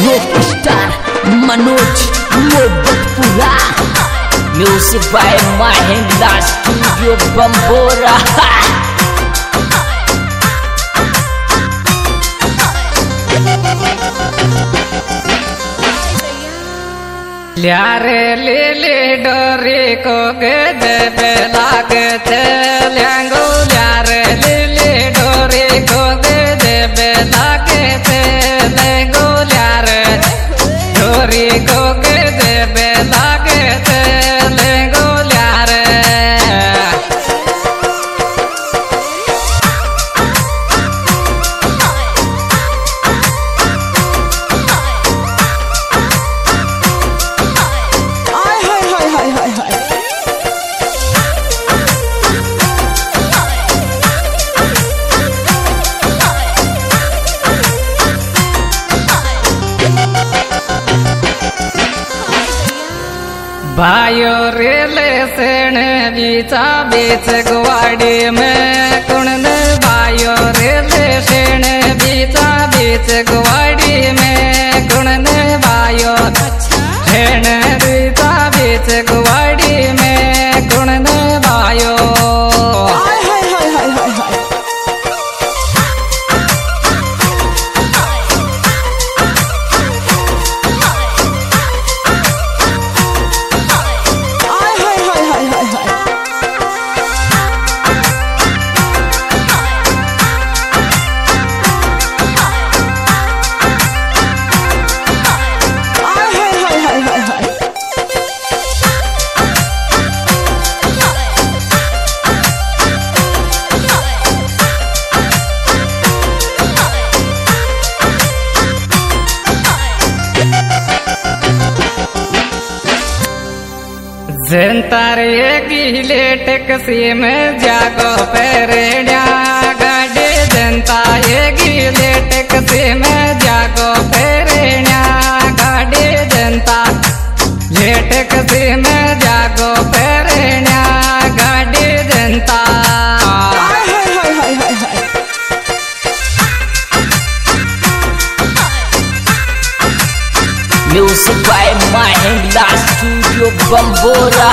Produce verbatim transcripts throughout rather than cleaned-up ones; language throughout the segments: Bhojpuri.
रोक star Manoj Mohabbatpura, music by Mahendra studio Bambora. ल्यारे ले ले डोरी को गजब लागते ल्यांगो, ल्यारे ले ले डोरी को गजब लागते लेंगो, ल्यारे डोरी को गजब लागते लेंगो, ल्यारे भाइयों रेले सेण बीचा बीच गुवाड़ी में कुण भाइयों रेले सेण बीचा बीच गुवाड़ी में कुण भाइयों सेण बीचा बीच गुवाड़ी में कुण भाइयों जनतार ये गीले टैक्सी में जागो पेरेड्या गाड़ी, जनता ये गीले टैक्सी में जागो पेरेड्या गाड़ी, जनता ये टैक्सी में जागो पेरेड्या गाड़ी, जनता music by Mahendra studio Bambora.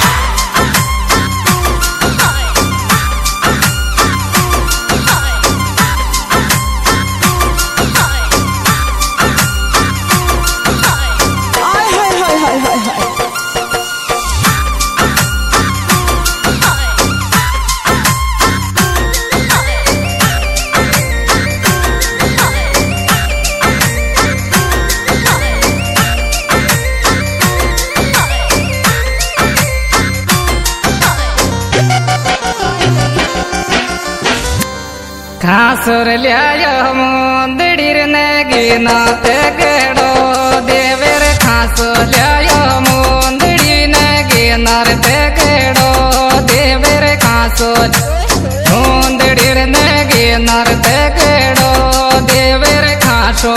खासुर लिया मुंदड़ीर नगी नाते गेड़ो देवर, खासुर लिया मुंदड़ी नगी नाते गेड़ो देवर, खासुर मुंदड़ीर नगी नाते गेड़ो देवर खासो।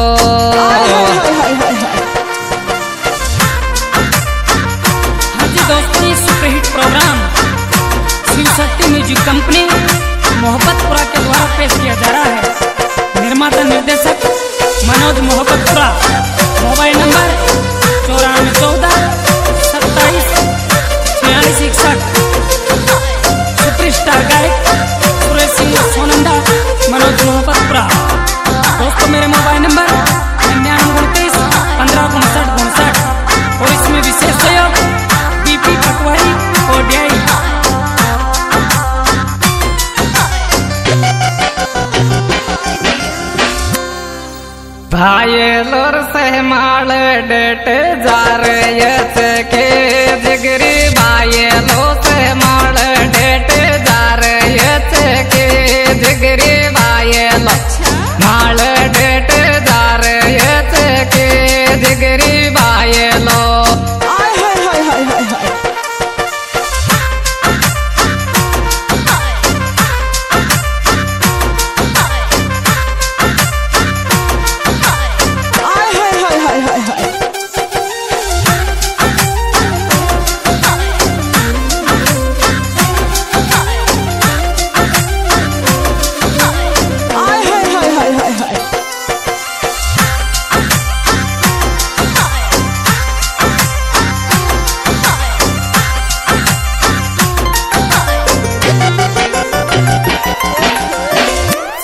हाँ जी दोस्तों, ये superhit programme Shiv Shakti music company Mohabbatpura के द्वारा पेश किया जा रहा है। निर्माता निर्देशक मनोज मोहब्बतपुरा। मोबाइल नंबर चौरानवे चौदह सत्ताईस छियालीस इकसठ। सुपरस्टार गायक सुरेश सिंह सोनंदा मनोज मोहब्बतपुरा। दोस्तों मेरे मोबाइल नंबर निन्यानवे उनतीस पंद्रह उनसठ उनसठ और इसमें विशेष सहयोग बीपी पटवारी और ड्याई। भाई लोर से माल डेट जा रहे के जिगरी, भाई लो से माल डेट जा रहे के जिगरी, भाई लो माल डेट जा रहे के जिगरी, भाई लो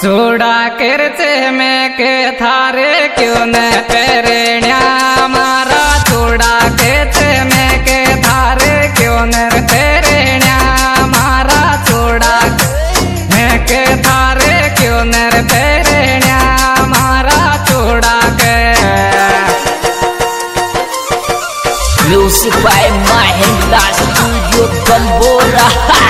चूड़ा किरचे में के थारे क्यों न पेरेण्या मारा चूड़ा किरचे में के थारे क्यों न पेरेण्या मारा चूड़ा में के थारे क्यों न पेरेण्या मारा चूड़ा के music by Mahindra studio Bambora.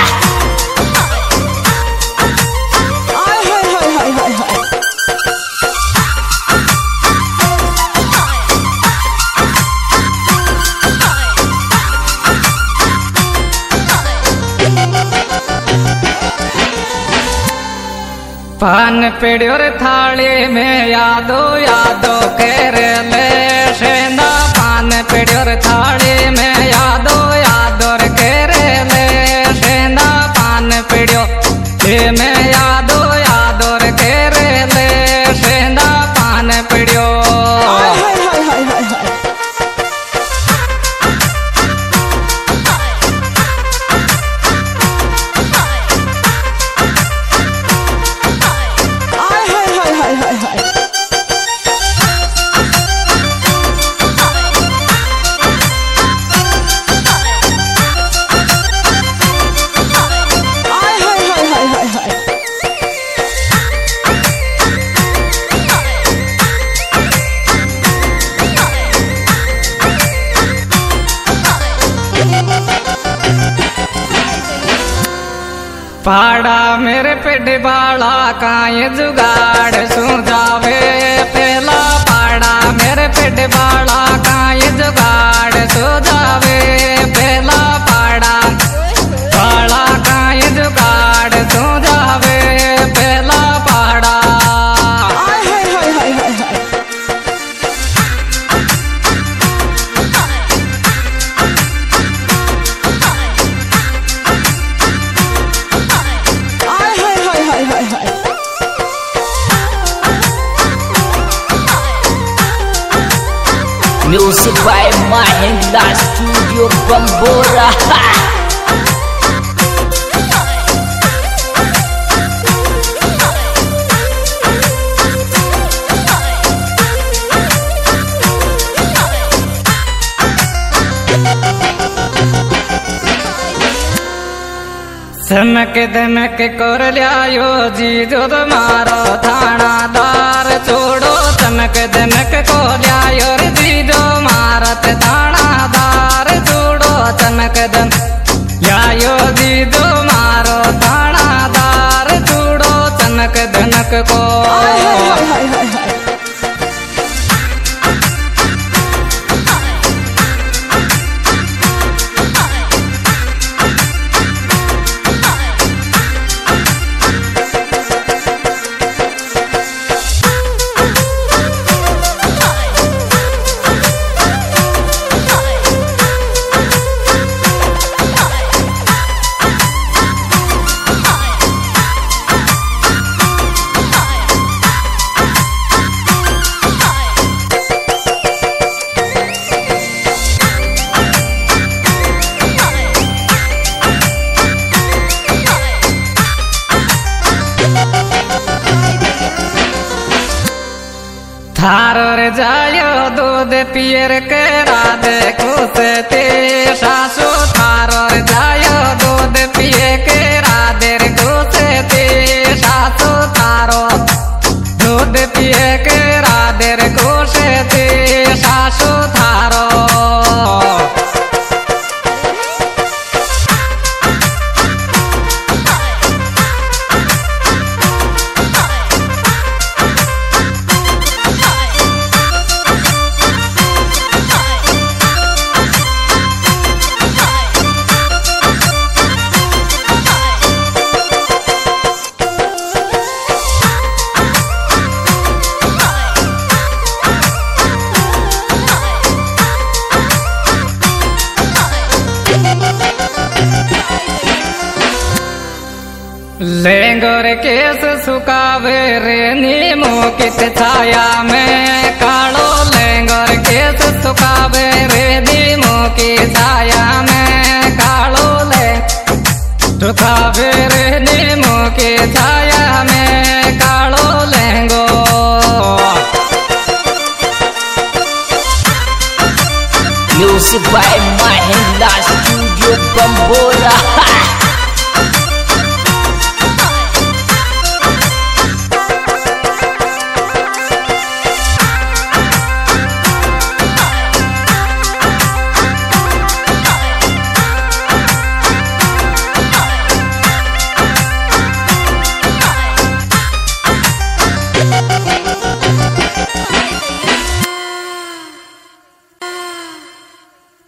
पान पिड़ोर थाली में यादो यादो केरे ले शेंदा पान पिड़ोर थाली में यादो यादो केरे ले शेंदा पान पिड़ो में यादो यादो केरे ले शेंदा पान पिड़ो पाड़ा मेरे पेट बाला काये जुगाड़ सुझावे पहला पाड़ा मेरे पेट बाला काये जुगाड़ सुझावे पहला पाड़ा बाला काये जुगाड़ सुझावे पहला पाड़ा music by Mahindra studio Bambora. चमक दमक कर लियायो जी जो तुम्हारो थानादार छोड़ो चमक दमक को लियायो जी जो मारत थानादार छोड़ो चमक दम लियायो जी जो मारो थानादार छोड़ो चमक दमक को थारो रे जायो दूध पियर के राधे खुश ते सासू थारो रे जायो दूध पिए के राधे खुश ते सासू थारो दूध पिए के राधे खुश ते सासू थारो लेंगोर केस सुकावे रे नीमो कित छाया में कालो लेंगोर केस सुकावे रे नीमो की छाया में कालो ले सुकावे रे नीमो की छाया में कालो by Mahindra Studio Bambora.